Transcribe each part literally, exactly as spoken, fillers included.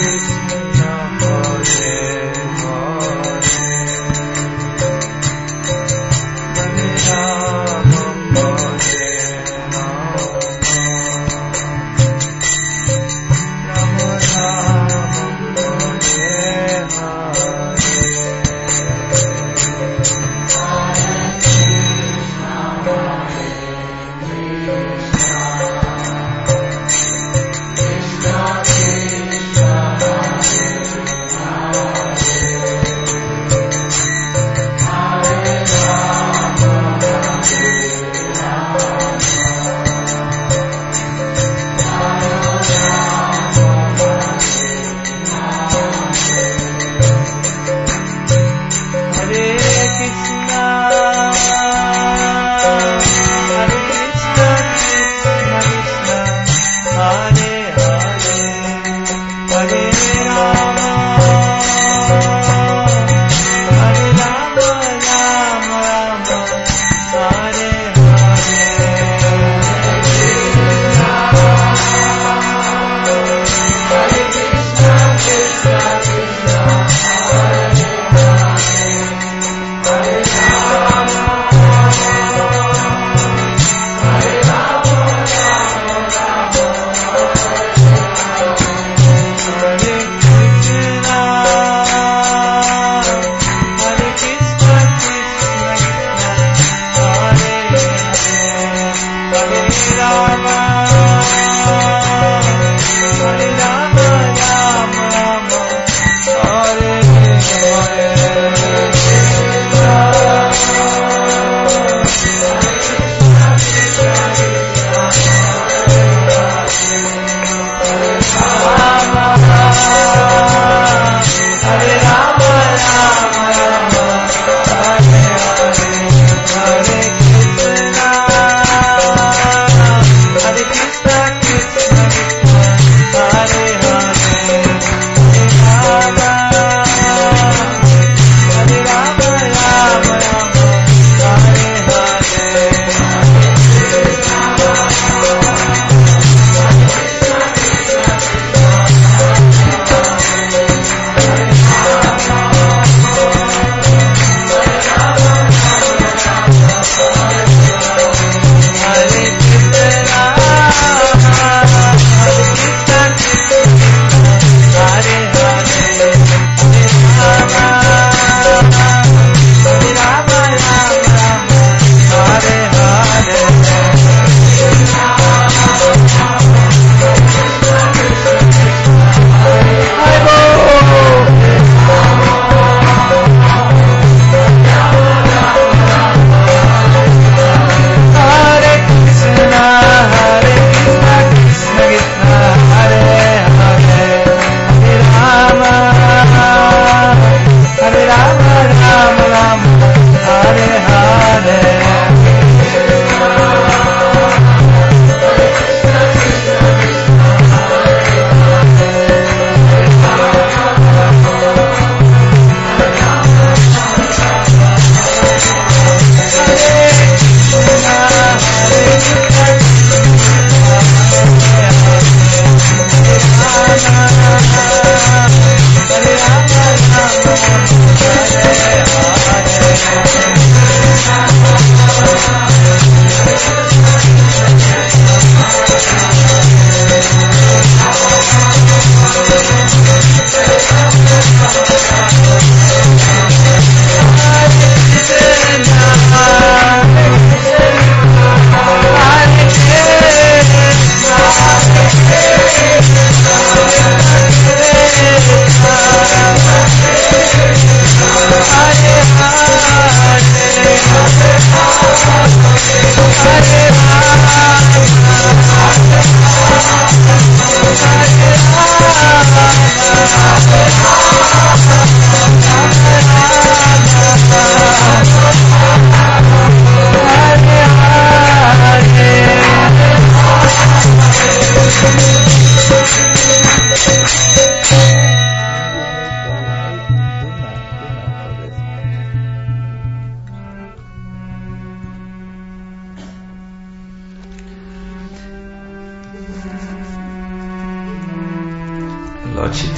Krishna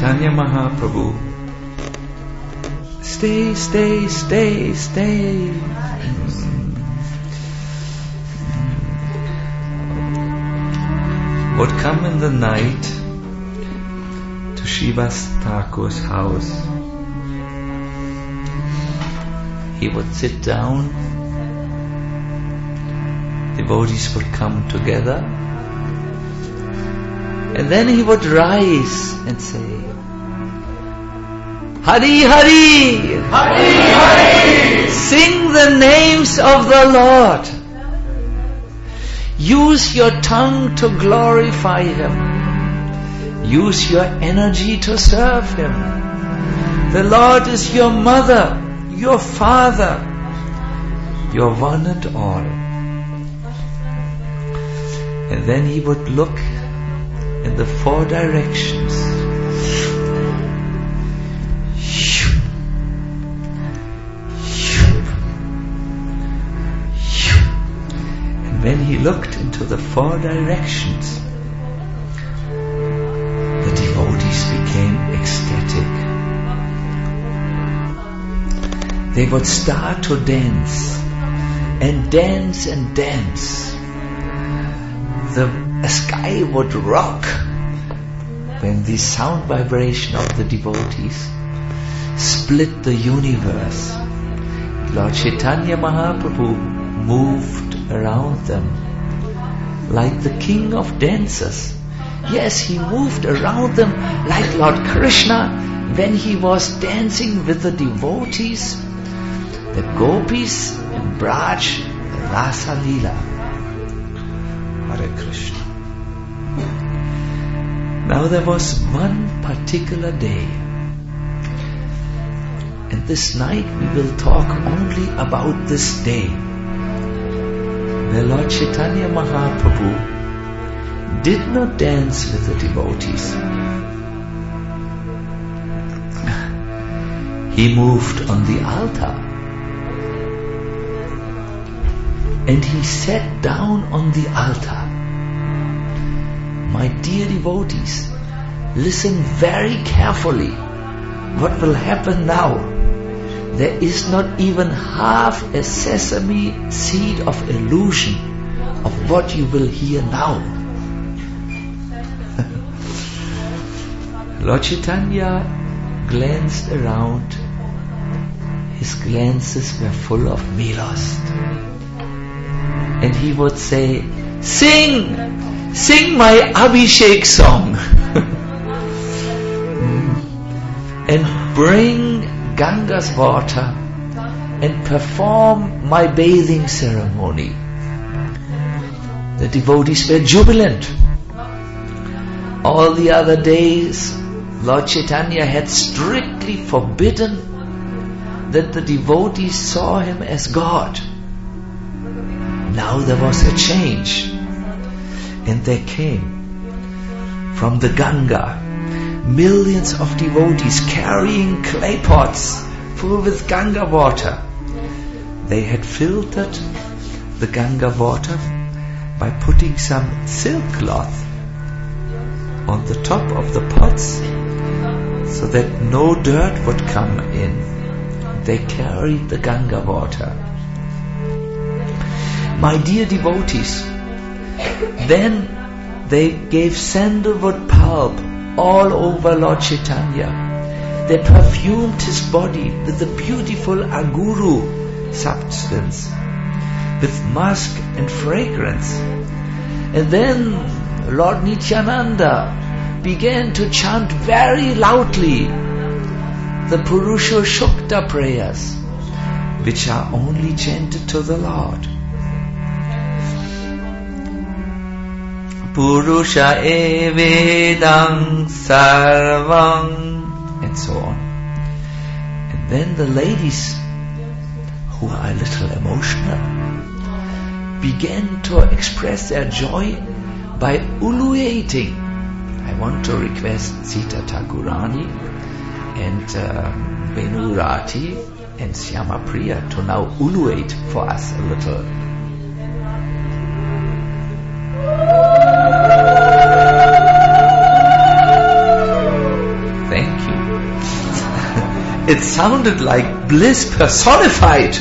Chaitanya Mahaprabhu, stay, stay, stay, stay. Mm. Would come in the night to Srivas Thakur's house. He would sit down, devotees would come together, and then he would rise and say, Hari Hari! Hari Hari! Sing the names of the Lord. Use your tongue to glorify Him. Use your energy to serve Him. The Lord is your mother, your father, your one and all. And then he would look in the four directions. And when he looked into the four directions, the devotees became ecstatic. They would start to dance and dance and dance. The sky would rock when the sound vibration of the devotees split the universe. Lord Chaitanya Mahaprabhu moved around them like the king of dancers. Yes, he moved around them like Lord Krishna when he was dancing with the devotees, the gopis in Braj Rasa Leela. Hare Krishna. Now there was one particular day, and this night we will talk only about this day, where Lord Chaitanya Mahaprabhu did not dance with the devotees. He moved on the altar, and he sat down on the altar. My dear devotees, listen very carefully. What will happen now? There is not even half a sesame seed of illusion of what you will hear now. Lord Chaitanya glanced around. His glances were full of Milost. And he would say, Sing! Sing my Abhishek song! And bring Ganga's water and perform my bathing ceremony. The devotees were jubilant. All the other days, Lord Chaitanya had strictly forbidden that the devotees saw him as God. Now there was a change, and there came from the Ganga millions of devotees carrying clay pots full with Ganga water. They had filtered the Ganga water by putting some silk cloth on the top of the pots so that no dirt would come in. They carried the Ganga water. My dear devotees, then they gave sandalwood pulp all over Lord Chaitanya. They perfumed his body with the beautiful aguru substance, with musk and fragrance. And then Lord Nityananda began to chant very loudly the Purusha Shukta prayers, which are only chanted to the Lord. Purusha evedang sarvang, and so on. And then the ladies, who are a little emotional, began to express their joy by ululating. I want to request Sita Thakurani and uh, Venurati and Syama Priya to now ululate for us a little. It sounded like bliss personified.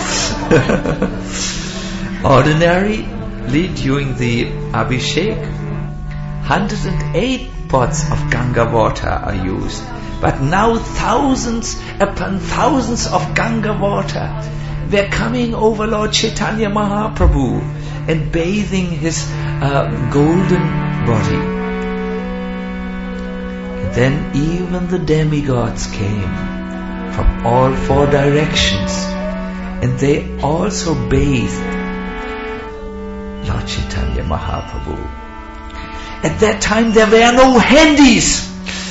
Ordinarily, during the Abhishek, one hundred eight pots of Ganga water are used. But now thousands upon thousands of Ganga water were coming over Lord Chaitanya Mahaprabhu and bathing his uh, golden body. And then even the demigods came from all four directions, and they also bathed Lord Chaitanya Mahaprabhu. At that time there were no handies.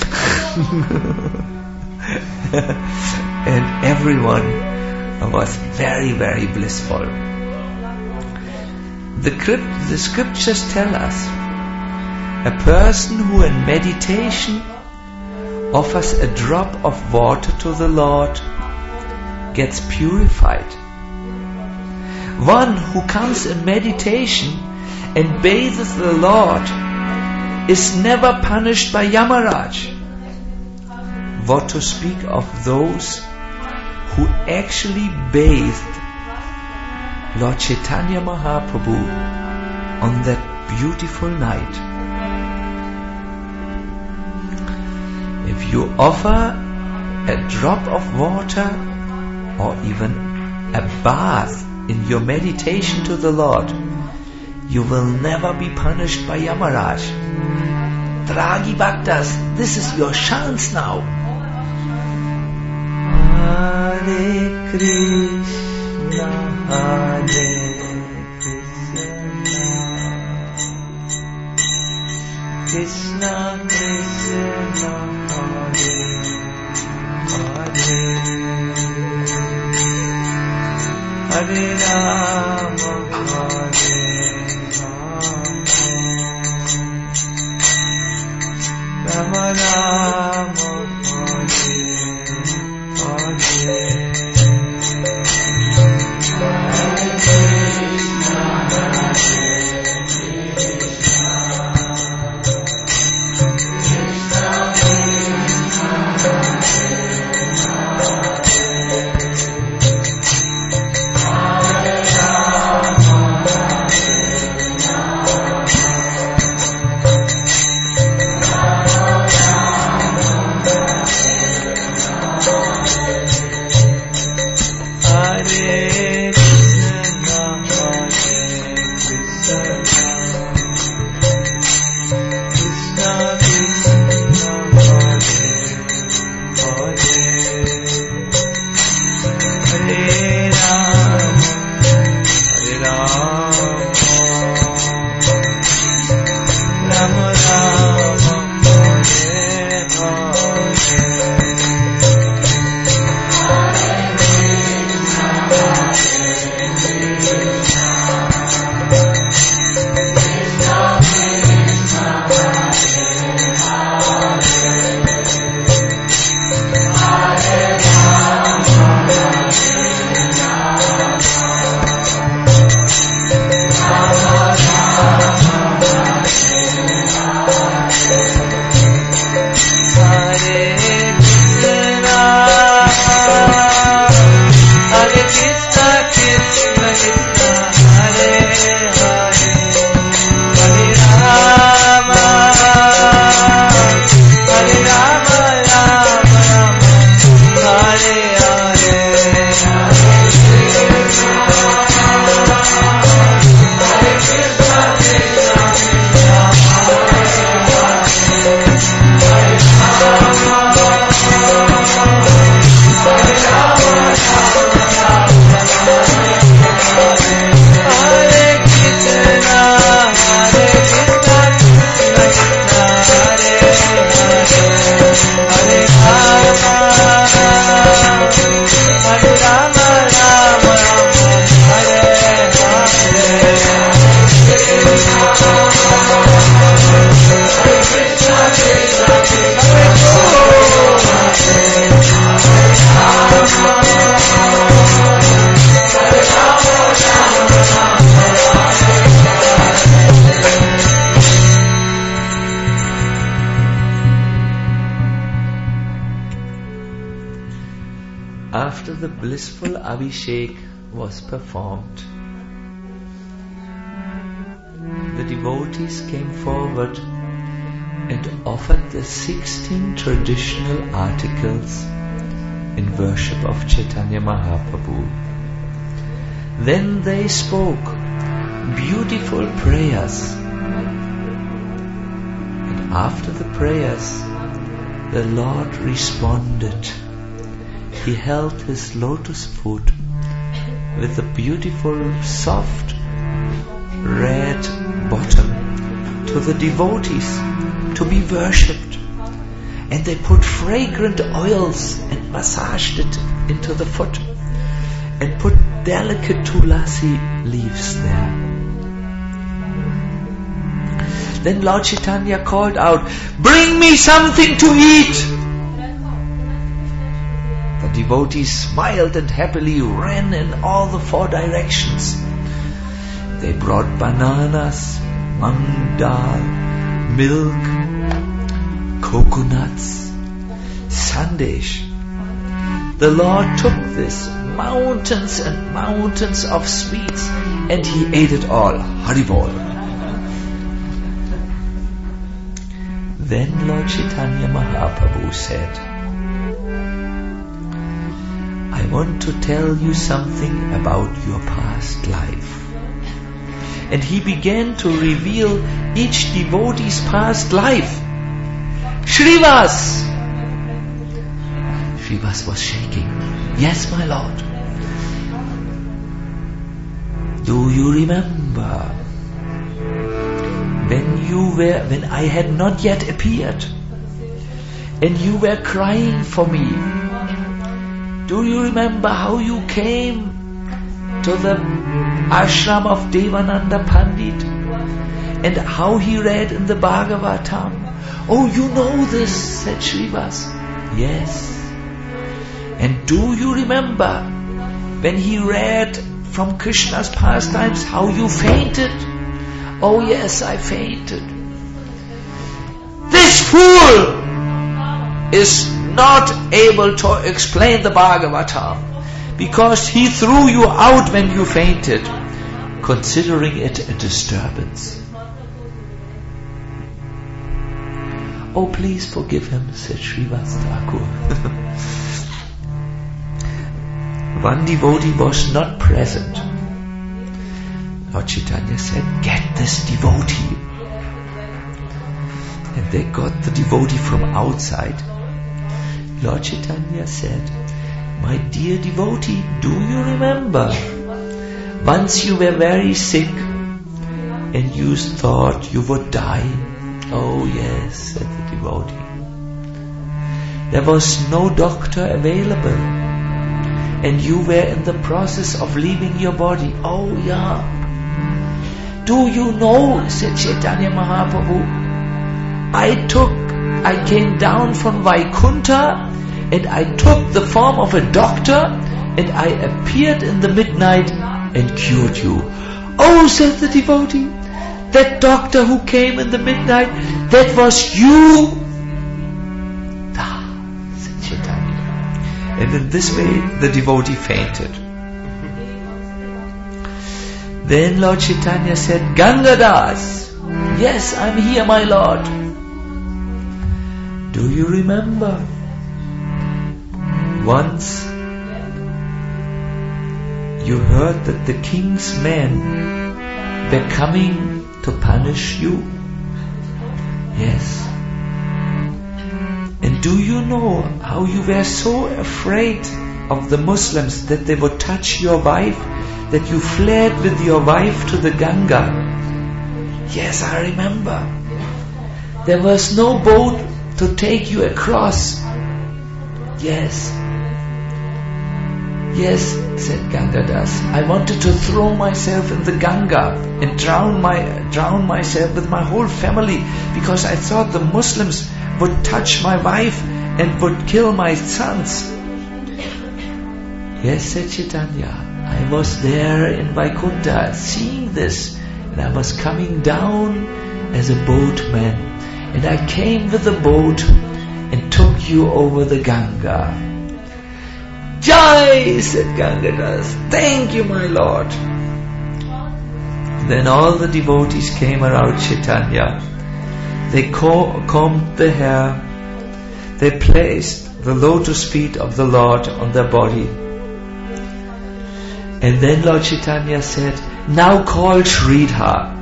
And everyone was very, very blissful. The, crypt, the scriptures tell us a person who in meditation offers a drop of water to the Lord gets purified. One who comes in meditation and bathes the Lord is never punished by Yamaraj. What to speak of those who actually bathed Lord Chaitanya Mahaprabhu on that beautiful night. If you offer a drop of water or even a bath in your meditation to the Lord, you will never be punished by Yamaraj. Dragi Bhaktas, this is your chance now. Hare Krishna, Hare Krishna, Krishna Krishna, Hare Hare, Hare Rama, Hare Rama, Rama Rama, Hare Hare. Hare After the blissful Abhishek was performed, the devotees came forward and offered the sixteen traditional articles in worship of Chaitanya Mahaprabhu. Then they spoke beautiful prayers. And after the prayers, the Lord responded. He held his lotus foot with a beautiful, soft, red bottom to the devotees to be worshipped. And they put fragrant oils and massaged it into the foot and put delicate tulasi leaves there. Then Lord Chaitanya called out, "Bring me something to eat!" The devotees smiled and happily ran in all the four directions. They brought bananas, mung dal, milk, coconuts, sandesh. The Lord took this mountains and mountains of sweets and He ate it all. Haribol. Then Lord Chaitanya Mahaprabhu said, "I want to tell you something about your past life." And He began to reveal each devotee's past life. Shrivas! Shrivas was shaking. "Yes, my Lord." "Do you remember when you were, when I had not yet appeared and you were crying for me? Do you remember how you came to the ashram of Devananda Pandit and how he read in the Bhagavatam?" "Oh, you know this," said Shrivas. "Yes." "And do you remember when he read from Krishna's pastimes how you fainted?" "Oh yes, I fainted." This fool is not able to explain the Bhagavatam because he threw you out when you fainted, considering it a disturbance. "Oh, please forgive him," said Srivas Thakur. One devotee was not present. Lord Chaitanya said, "Get this devotee." And they got the devotee from outside. Lord Chaitanya said, "My dear devotee, do you remember? Once you were very sick and you thought you would die." "Oh yes," said the devotee. "There was no doctor available and you were in the process of leaving your body." "Oh yeah." "Do you know," said Chaitanya Mahaprabhu, I took, I came down from Vaikuntha and I took the form of a doctor and I appeared in the midnight and cured you." "Oh," said the devotee, "that doctor who came in the midnight, that was you." "Ah," said Chaitanya. And in this way the devotee fainted. Then Lord Chaitanya said, "Gangadas, yes, I'm here, my Lord. Do you remember once you heard that the king's men were coming to punish you?" "Yes." "And do you know how you were so afraid of the Muslims that they would touch your wife, that you fled with your wife to the Ganga?" "Yes, I remember. There was no boat to take you across." "Yes." "Yes," said Gangadas, "I wanted to throw myself in the Ganga and drown my drown myself with my whole family because I thought the Muslims would touch my wife and would kill my sons." "Yes," said Chaitanya, "I was there in Vaikuntha seeing this, and I was coming down as a boatman, and I came with the boat and took you over the Ganga. Jai, said Gangadas. Thank you, my Lord. Then all the devotees came around Chaitanya. They combed the hair. They placed the lotus feet of the Lord on their body. And then Lord Chaitanya said, now call Sridhar.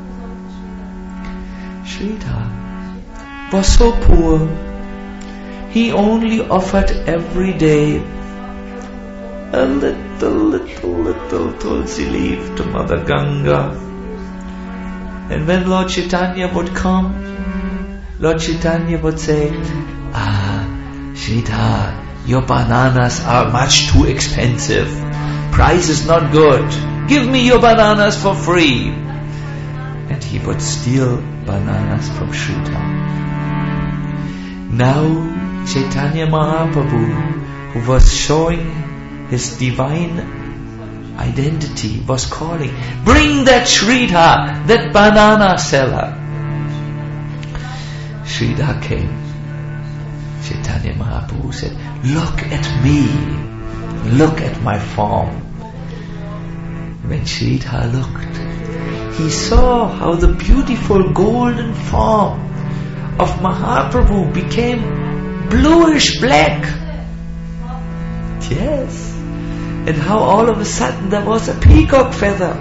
Sridhar was so poor. He only offered every day a little, little, little tulsi leaf to Mother Ganga. And when Lord Chaitanya would come, Lord Chaitanya would say, ah, Sridhar, your bananas are much too expensive. Price is not good. Give me your bananas for free. And he would steal bananas from Sridhar. Now Chaitanya Mahaprabhu, who was showing his divine identity, was calling, bring that Sridhar, that banana seller. Sridhar came. Chaitanya Mahaprabhu said, look at me, look at my form. When Sridhar looked, he saw how the beautiful golden form of Mahaprabhu became bluish black. Yes. And how all of a sudden there was a peacock feather.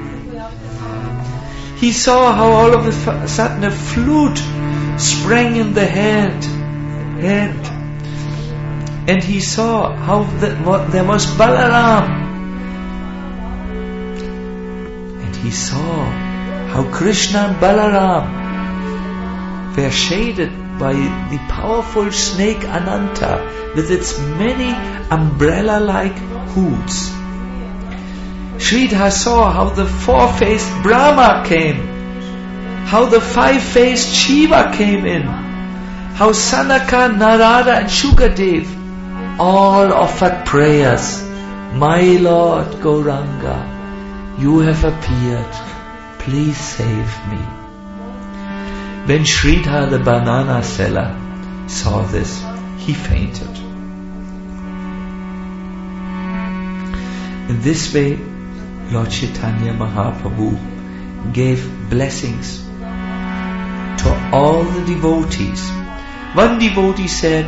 He saw how all of a sudden a flute sprang in the hand. hand. And he saw how the, what, there was Balaram. And he saw how Krishna and Balaram were shaded by the powerful snake Ananta with its many umbrella-like hoods. Sridhar saw how the four-faced Brahma came, how the five-faced Shiva came in, how Sanaka, Narada and Shukadev all offered prayers. My Lord Gauranga, you have appeared, please save me. When Sridhar the banana seller saw this, he fainted. In this way, Lord Chaitanya Mahaprabhu gave blessings to all the devotees. One devotee said,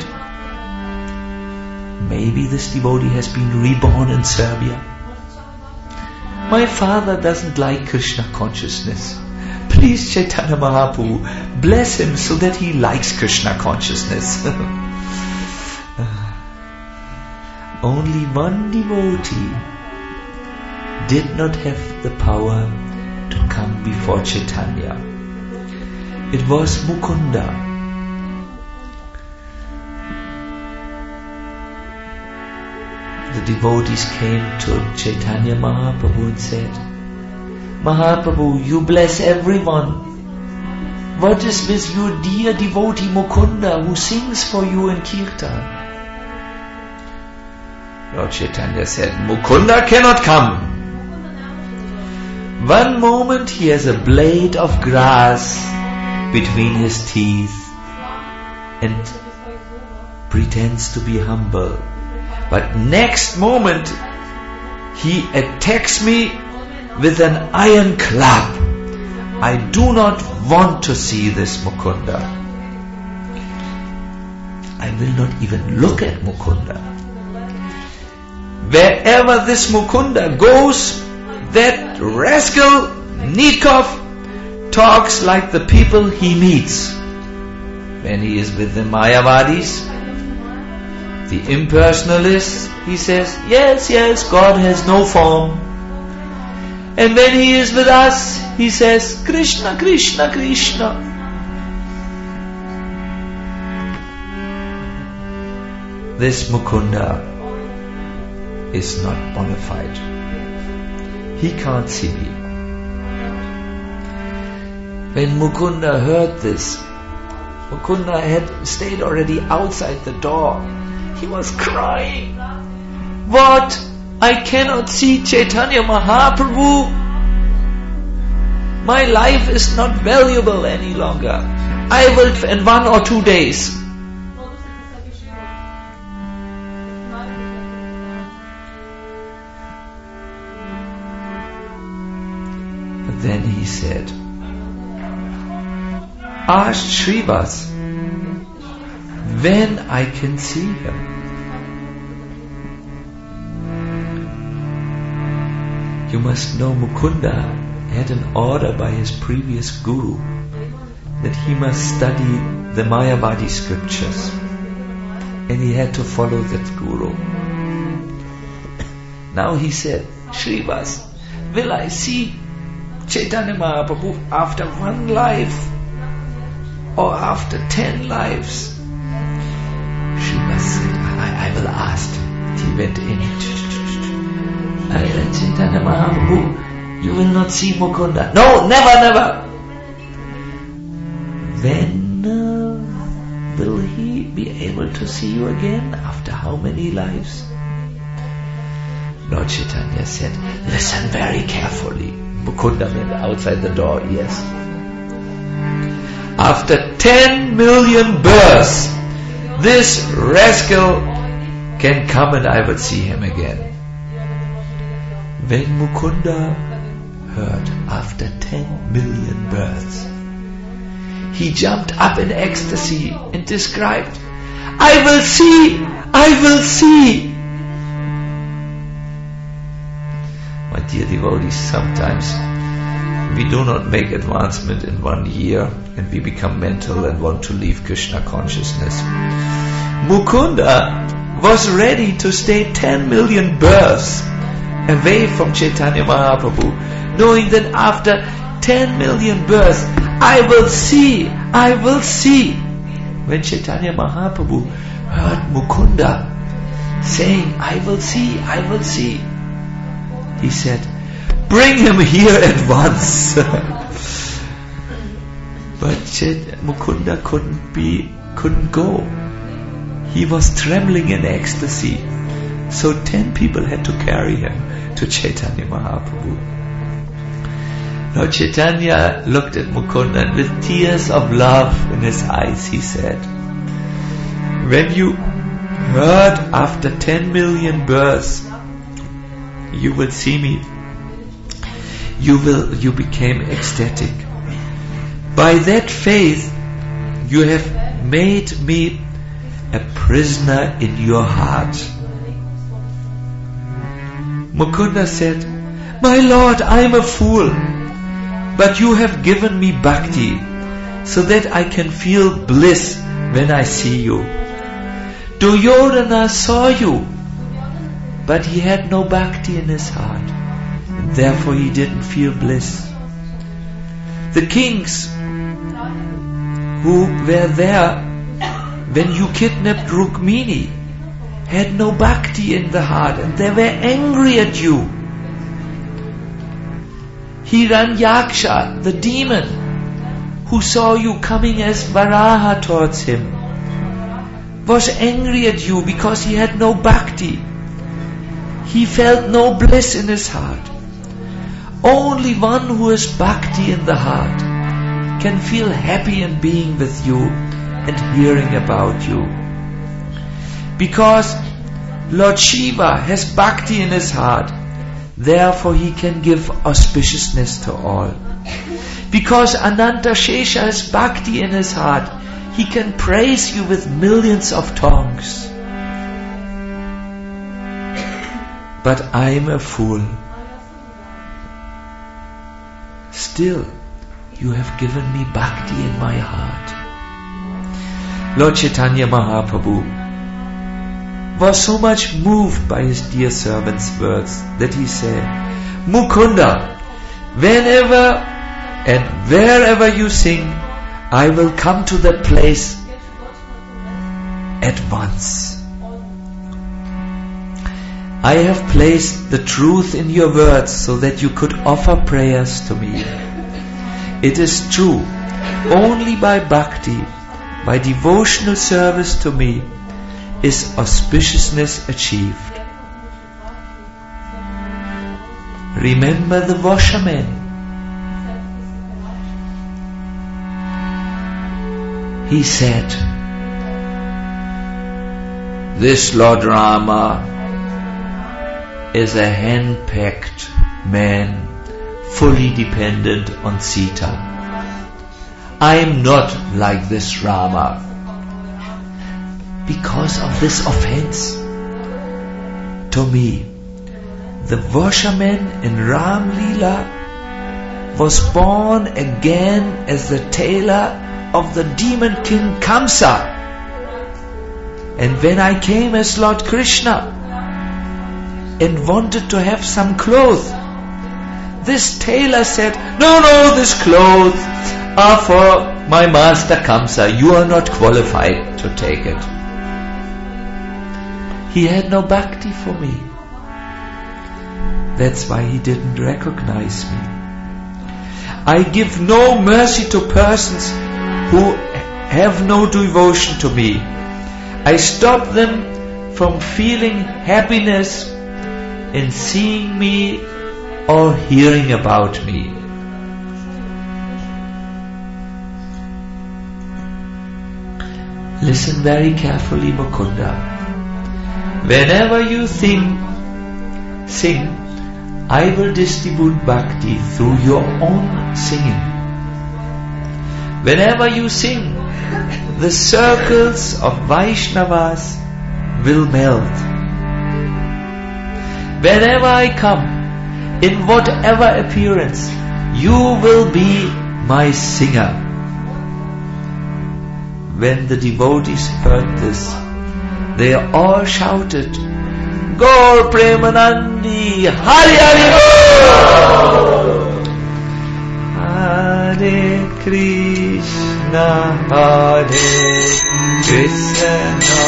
maybe this devotee has been reborn in Serbia. My father doesn't like Krishna consciousness. Please, Chaitanya Mahaprabhu, bless him so that he likes Krishna consciousness. Only one devotee did not have the power to come before Chaitanya. It was Mukunda. The devotees came to Chaitanya Mahaprabhu and said, Mahaprabhu, you bless everyone. What is with your dear devotee Mukunda who sings for you in Kirtan? Lord Chaitanya said, Mukunda cannot come. One moment he has a blade of grass between his teeth and pretends to be humble. But next moment he attacks me with an iron club. I do not want to see this Mukunda. I will not even look at Mukunda. Wherever this Mukunda goes, that rascal Nitkov talks like the people he meets. When he is with the Mayavadis, the impersonalists, he says, yes, yes, God has no form. And when he is with us, he says, Krishna, Krishna, Krishna. This Mukunda is not bona fide. He can't see me. When Mukunda heard this, Mukunda had stayed already outside the door. He was crying. What? I cannot see Chaitanya Mahaprabhu. My life is not valuable any longer. I will in one or two days. Then he said, ask Srivas when I can see him. You must know Mukunda had an order by his previous guru that he must study the Mayavadi scriptures, and he had to follow that guru. Now he said, Srivas, will I see Chaitanya Mahaprabhu after one life or after ten lives? Srivas said, I, I will ask. He went in. Chaitanya Mahaprabhu, you will not see Mukunda. No, never, never. When uh, will he be able to see you again? After how many lives? Lord Chaitanya said, listen very carefully. Mukunda went outside the door, yes. After ten million births, this rascal can come and I will see him again. When Mukunda heard after ten million births, he jumped up in ecstasy and described, I will see, I will see. My dear devotees, sometimes we do not make advancement in one year and we become mental and want to leave Krishna consciousness. Mukunda was ready to stay ten million births away from Chaitanya Mahaprabhu, knowing that after ten million births, I will see, I will see. When Chaitanya Mahaprabhu heard Mukunda saying, I will see, I will see, he said, bring him here at once. But Mukunda couldn't be, couldn't go. He was trembling in ecstasy. So ten people had to carry him to Chaitanya Mahaprabhu. Lord Chaitanya looked at Mukunda and with tears of love in his eyes he said, when you heard after ten million births, you will see me, you will, you became ecstatic. By that faith, you have made me a prisoner in your heart. Mukunda said, my Lord, I am a fool, but you have given me bhakti so that I can feel bliss when I see you. Duryodhana saw you, but he had no bhakti in his heart, and therefore he didn't feel bliss. The kings who were there when you kidnapped Rukmini had no bhakti in the heart, and they were angry at you. Hiranyaksha, the demon, who saw you coming as Varaha towards him, was angry at you because he had no bhakti. He felt no bliss in his heart. Only one who has bhakti in the heart can feel happy in being with you and hearing about you. Because Lord Shiva has bhakti in his heart, therefore he can give auspiciousness to all. Because Ananta Shesha has bhakti in his heart, he can praise you with millions of tongues. But I am a fool. Still, you have given me bhakti in my heart. Lord Chaitanya Mahaprabhu was so much moved by his dear servant's words that he said, Mukunda, whenever and wherever you sing, I will come to that place at once. I have placed the truth in your words so that you could offer prayers to me. It is true, only by bhakti, by devotional service to me, is auspiciousness achieved. Remember the washerman. He said, this Lord Rama is a hand-picked man fully dependent on Sita. I am not like this Rama because of this offense to me. The washerman in Ram Leela was born again as the tailor of the demon king Kamsa. And when I came as Lord Krishna and wanted to have some clothes, this tailor said, no, no, this clothes are for my master Kamsa. You are not qualified to take it. He had no bhakti for me. That's why he didn't recognize me. I give no mercy to persons who have no devotion to me. I stop them from feeling happiness in seeing me or hearing about me. Listen very carefully, Mukunda. Whenever you sing, sing, I will distribute bhakti through your own singing. Whenever you sing, the circles of Vaishnavas will melt. Whenever I come, in whatever appearance, you will be my singer. When the devotees heard this, they all shouted, Gaur Premanandi, Hari Hari Bol! Hare Krishna, Hare Krishna,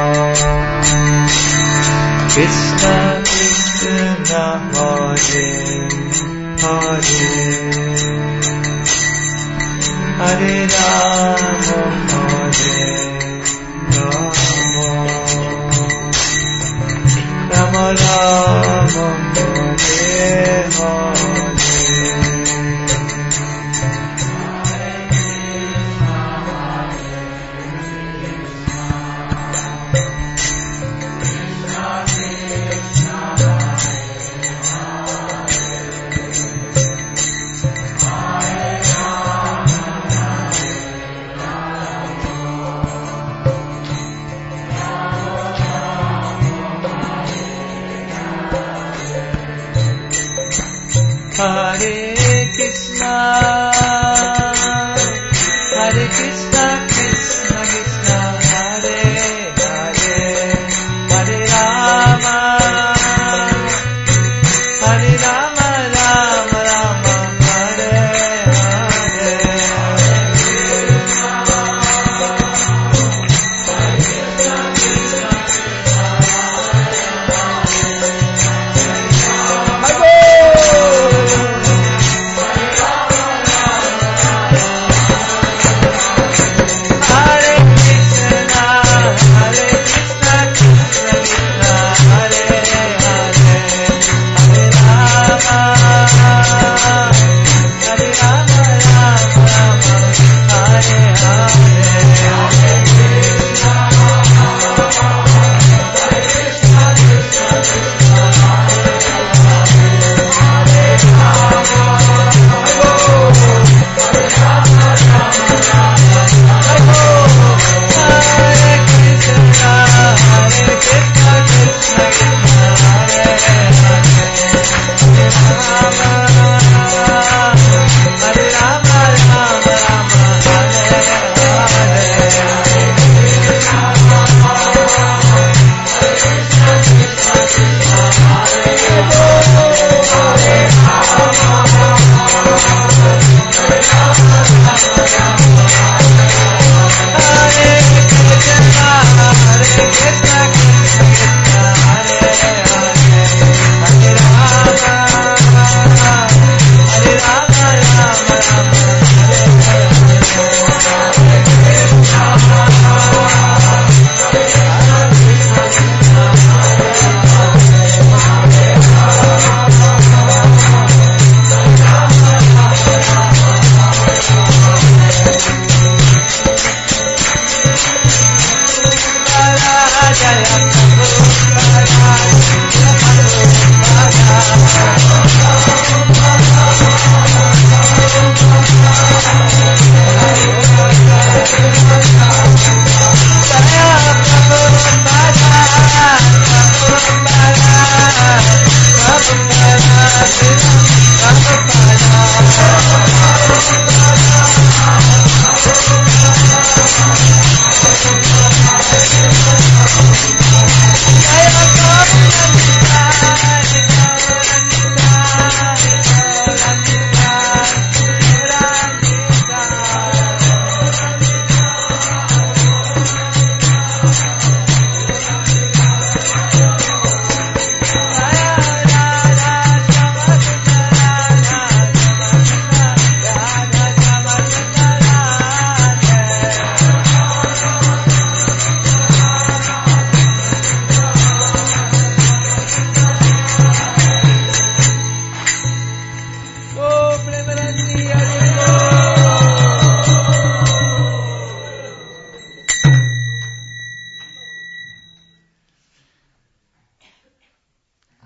Krishna Krishna, Hare Hare, Hare Rama, Hare Rama, Rama Rama, Hare Hare. Hare Krishna, Hare Krishna, Krishna Krishna, Hare Hare, Hare Rama, Hare Rama, Rama Rama, Hare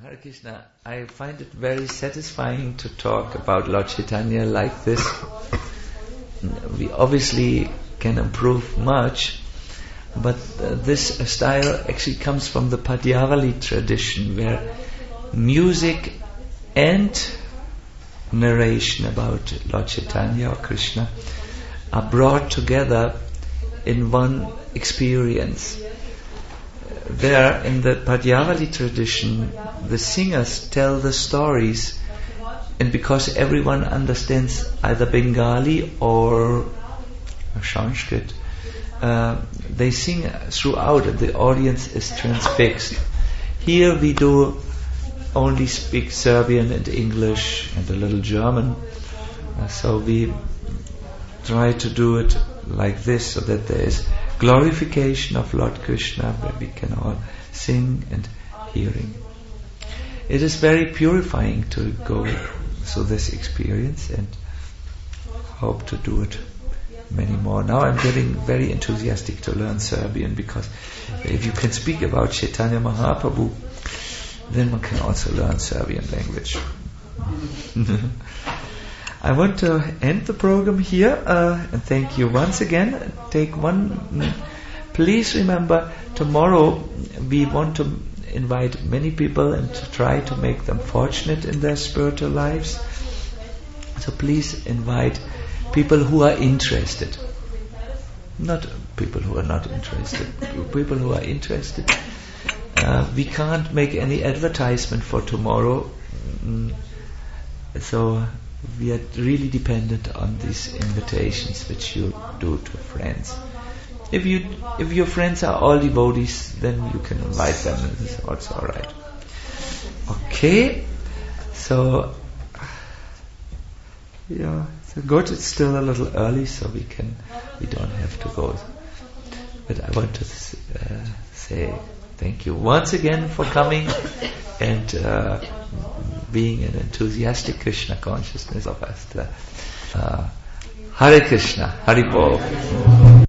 Hare Krishna, I find it very satisfying to talk about Lord Chaitanya like this. We obviously can improve much, but uh, this style actually comes from the Padyavali tradition, where music and narration about Lord Chaitanya or Krishna are brought together in one experience. There, in the Padyavali tradition, the singers tell the stories, and because everyone understands either Bengali or Sanskrit, uh, they sing throughout, and the audience is transfixed. Here we do only speak Serbian and English and a little German, uh, so we try to do it like this, so that there is glorification of Lord Krishna, where we can all sing and hearing. It is very purifying to go through this experience, and hope to do it many more. Now I'm getting very enthusiastic to learn Serbian, because if you can speak about Chaitanya Mahaprabhu, then one can also learn Serbian language. I want to end the program here uh, and thank you once again. Take one. Please remember, tomorrow we want to invite many people and to try to make them fortunate in their spiritual lives. So please invite people who are interested. Not people who are not interested. People who are interested. Uh, we can't make any advertisement for tomorrow. Mm, so we are really dependent on these invitations which you do to friends. If you, if your friends are all devotees, then you can invite them. This is also alright. Okay, so yeah, so good. It's still a little early, so we can, we don't have to go. But I want to uh, say thank you once again for coming and uh, being an enthusiastic Krishna consciousness of us. Uh, Hare Krishna, Hari Bol.